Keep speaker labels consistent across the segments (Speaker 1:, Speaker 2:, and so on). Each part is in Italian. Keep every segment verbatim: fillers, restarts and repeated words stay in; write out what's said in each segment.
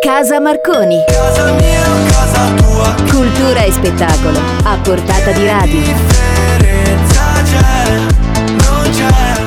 Speaker 1: Casa Marconi.
Speaker 2: Casa mia, casa tua.
Speaker 1: Cultura e spettacolo a portata di radio.
Speaker 2: Differenza c'è, non c'è.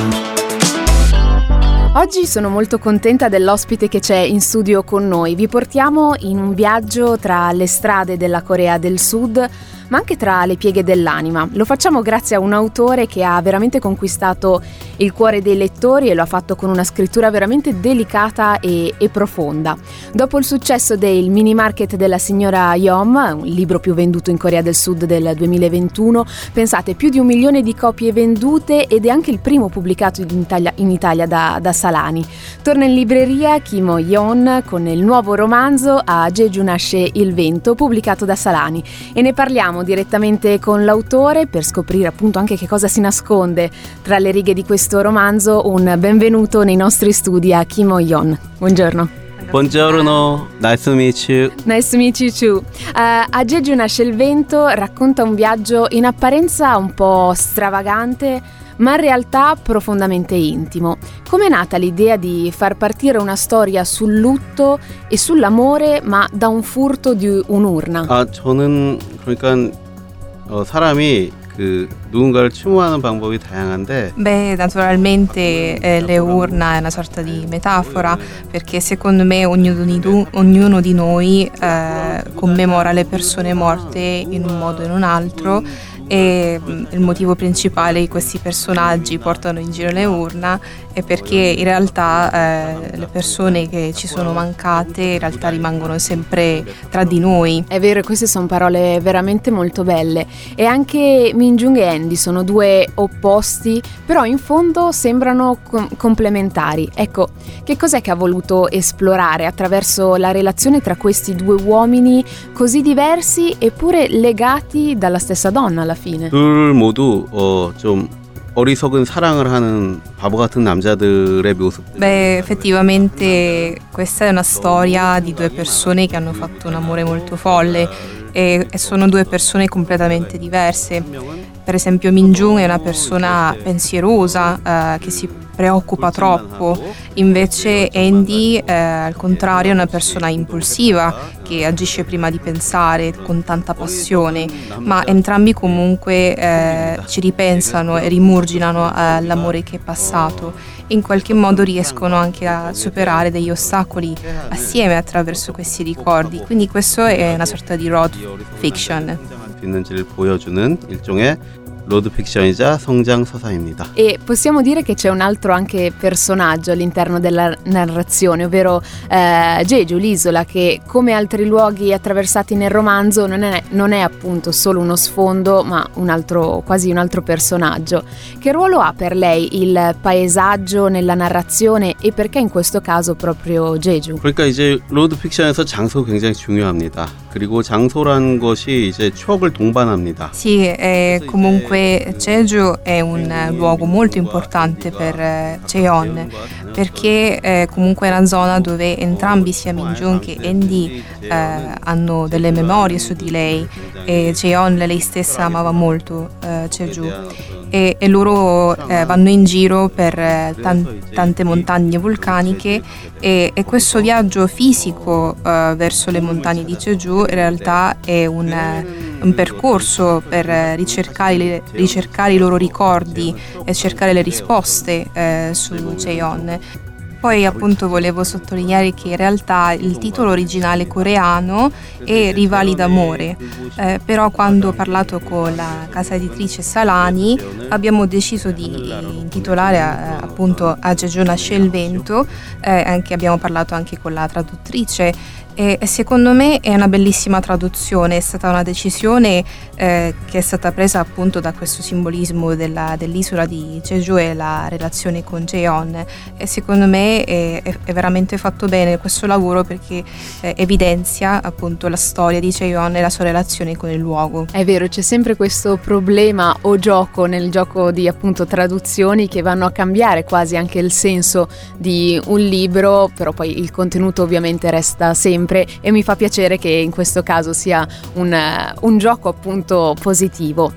Speaker 3: Oggi sono molto contenta dell'ospite che c'è in studio con noi. Vi portiamo in un viaggio tra le strade della Corea del Sud, ma anche tra le pieghe dell'anima. Lo facciamo grazie a un autore che ha veramente conquistato il cuore dei lettori e lo ha fatto con una scrittura veramente delicata e, e profonda. Dopo il successo del Mini Market della signora Yom, il libro più venduto in Corea del Sud del duemilaventuno, pensate, più di un milione di copie vendute ed è anche il primo pubblicato in Italia, in Italia da, da Salani. Torna in libreria Kim Ho-yeon con il nuovo romanzo A Jeju nasce il vento, pubblicato da Salani, e ne parliamo direttamente con l'autore per scoprire appunto anche che cosa si nasconde tra le righe di questo romanzo. Un benvenuto nei nostri studi a Kim Ho-yeon. Buongiorno.
Speaker 4: Buongiorno, nice to meet you.
Speaker 3: Nice to meet you too. Uh, A Jeju nasce il vento racconta un viaggio in apparenza un po' stravagante, ma in realtà profondamente intimo. Com'è nata l'idea di far partire una storia sul lutto e sull'amore, ma da un furto di un'urna?
Speaker 4: 아, 저는 그러니까 어, 사람이 그 누군가를 추모하는 방법이 다양한데.
Speaker 5: Beh, naturalmente eh, le urna è una sorta di metafora, perché secondo me ognuno di, du- ognuno di noi eh, commemora le persone morte in un modo o in un altro, e il motivo principale di questi personaggi portano in giro le urna è perché in realtà eh, le persone che ci sono mancate in realtà rimangono sempre tra di noi.
Speaker 3: È vero, queste sono parole veramente molto belle. E anche Min Jung e Andy sono due opposti, però in fondo sembrano com- complementari. Ecco, che cos'è che ha voluto esplorare attraverso la relazione tra questi due uomini così diversi eppure legati dalla stessa donna alla fine?
Speaker 4: 둘 모두 어, 좀 어리석은 사랑을 하는 바보 같은 남자들의 모습.
Speaker 5: Beh, effettivamente questa è una storia di due persone che hanno fatto un amore molto folle e, e sono due persone completamente diverse. Per esempio Min Jung è una persona pensierosa eh, che si preoccupa troppo, invece Andy eh, al contrario è una persona impulsiva che agisce prima di pensare con tanta passione, ma entrambi comunque eh, ci ripensano e rimurginano all'amore che è passato e in qualche modo riescono anche a superare degli ostacoli assieme attraverso questi ricordi, quindi questo è una sorta di road fiction.
Speaker 4: 있는지를 보여주는 일종의 로드 픽션이자 성장 서사입니다.
Speaker 3: E possiamo dire che c'è un altro anche personaggio all'interno della narrazione, ovvero eh, Jeju, l'isola, che come altri luoghi attraversati nel romanzo non è, non è appunto solo uno sfondo, ma un altro, quasi un altro personaggio. Che ruolo ha per lei il paesaggio nella narrazione e perché in questo caso proprio Jeju?
Speaker 4: 그러니까 이제 로드 픽션에서 장소가 굉장히 중요합니다. 그리고 장소란 것이 이제 추억을 동반합니다.
Speaker 5: Sì, eh, comunque Jeju è un luogo molto importante per eh, Cheon, perché eh, comunque è una zona dove entrambi, sia Min Jung che Andy, eh, hanno delle memorie su di lei, e Cheon lei stessa amava molto eh, Jeju e, e loro eh, vanno in giro per eh, tan- tante montagne vulcaniche e, e questo viaggio fisico eh, verso le montagne di Jeju in realtà è un, un percorso per ricercare, le, ricercare i loro ricordi e cercare le risposte eh, su Cheon. Poi appunto volevo sottolineare che in realtà il titolo originale coreano è Rivali d'amore, eh, però quando ho parlato con la casa editrice Salani abbiamo deciso di intitolare eh, appunto A Jeju nasce il vento, eh, anche abbiamo parlato anche con la traduttrice e, e secondo me è una bellissima traduzione, è stata una decisione eh, che è stata presa appunto da questo simbolismo della, dell'isola di Jeju e la relazione con Jeon, e secondo me è, è, è veramente fatto bene questo lavoro perché eh, evidenzia appunto la storia di Jeon e la sua relazione con il luogo.
Speaker 3: È vero, c'è sempre questo problema o gioco nel gioco di appunto traduzioni citazioni che vanno a cambiare quasi anche il senso di un libro, però poi il contenuto ovviamente resta sempre, e mi fa piacere che in questo caso sia un, un gioco appunto positivo.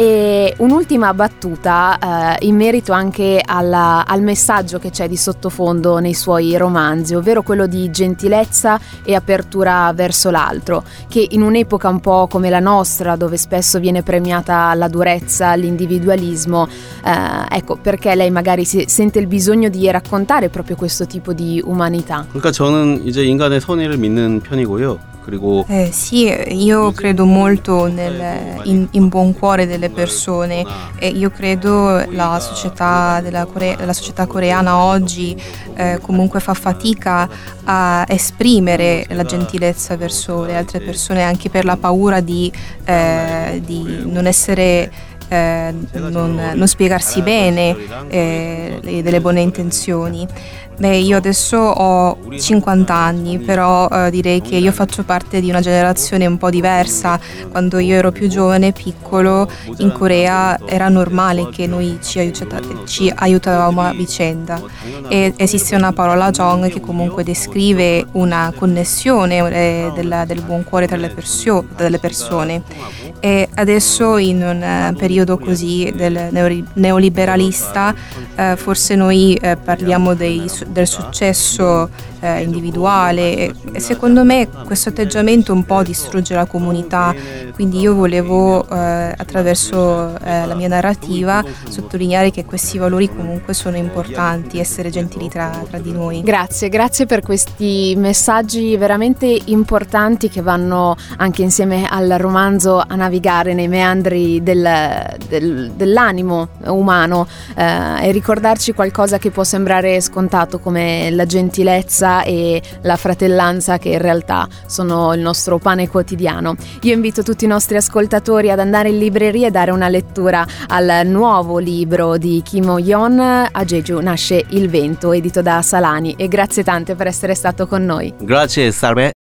Speaker 3: E un'ultima battuta eh, in merito anche alla, al messaggio che c'è di sottofondo nei suoi romanzi, ovvero quello di gentilezza e apertura verso l'altro, che in un'epoca un po' come la nostra, dove spesso viene premiata la durezza, l'individualismo, eh, ecco, perché lei magari si sente il bisogno di raccontare proprio questo tipo di umanità?
Speaker 4: 그러니까 저는 이제 인간의 선의를 믿는 편이고요. 그리고
Speaker 5: Eh, sì, io credo molto nel, in, in buon cuore delle persone, e io credo la società, della Corea, la società coreana oggi eh, comunque fa fatica a esprimere la gentilezza verso le altre persone, anche per la paura di, eh, di non essere eh, non, non spiegarsi bene eh, le, delle buone intenzioni. Beh, io adesso ho cinquanta anni, però eh, direi che io faccio parte di una generazione un po' diversa. Quando io ero più giovane, piccolo, in Corea era normale che noi ci, aiuta- ci aiutavamo a vicenda, e esiste una parola jong che comunque descrive una connessione eh, del, del buon cuore tra le, persio- delle persone. E adesso in un uh, periodo così del neori- neoliberalista eh, forse noi eh, parliamo dei, del successo eh, individuale, e, e secondo me questo atteggiamento un po' distrugge la comunità, quindi io volevo eh, attraverso eh, la mia narrativa sottolineare che questi valori comunque sono importanti, essere gentili tra, tra di noi.
Speaker 3: Grazie, grazie per questi messaggi veramente importanti che vanno anche insieme al romanzo a navigare nei meandri del, del, dell'animo umano eh, e ricordarci qualcosa che può sembrare scontato come la gentilezza e la fratellanza, che in realtà sono il nostro pane quotidiano. Io invito tutti i nostri ascoltatori ad andare in libreria e dare una lettura al nuovo libro di Kim Ho-yeon, A Jeju nasce il vento, edito da Salani, e grazie tante per essere stato con noi.
Speaker 4: Grazie, salve.